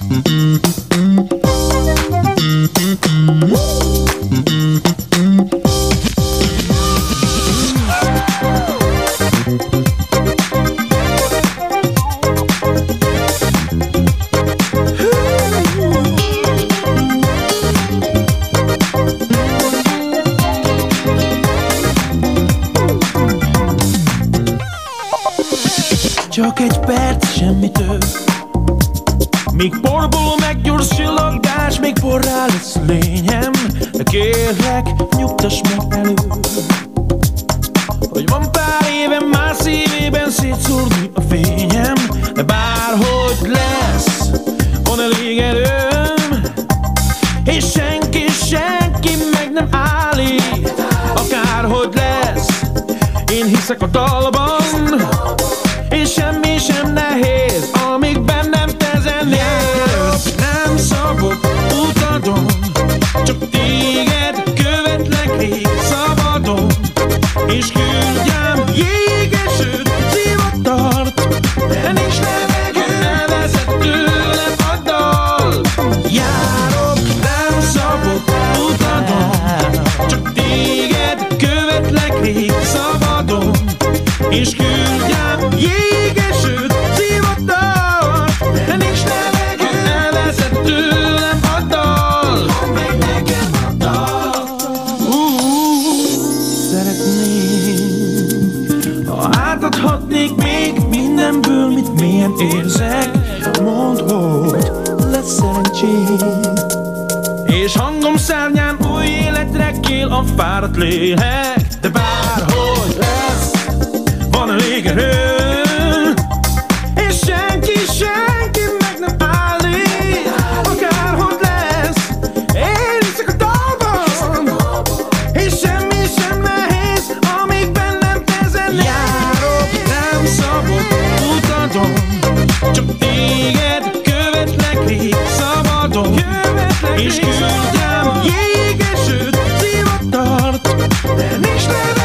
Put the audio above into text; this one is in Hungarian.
Csak egy perc, semmi több. Míg porból meggyors csillagás, még porrá lesz a lényem. De kérlek, nyugtass meg előbb, hogy van pár éven már szívében szétszórni a fényem. De bárhogy lesz, van elég erőm, és senki meg nem állít. Akárhogy lesz, én hiszek a dalban, és semmi sem nehéz, amíg bennem te zenélsz. Nem szabad utadon, csak téged követlek rég szabadon, és küldjem jégesőt, zivatart, de nincs levegő, elveszett tőlem a dal. Járok, nem szabad utadon, csak téged követlek rég szabadon, és küldjem jégesőt, zivatart, de nincs levegő, elveszett tőlem a dal. Mondd meg nekem a dal. Szeretném, ha átadhatnék még mindenből, mit mélyen érzek. Mondd, hogy lesz szerencséd, és hangom szárnyán új életre kél a fáradt lélek. De bárhogy lesz, van elég erő, és senki meg nem állít. Akárhogy lesz, én hiszek a dalban, és semmi sem nehéz, amíg bennem te zenélsz. Járok, nem szabad utadon, csak téged követlek rég szabadon, és küldjem jégesőt, zivatart, de nincs levegő,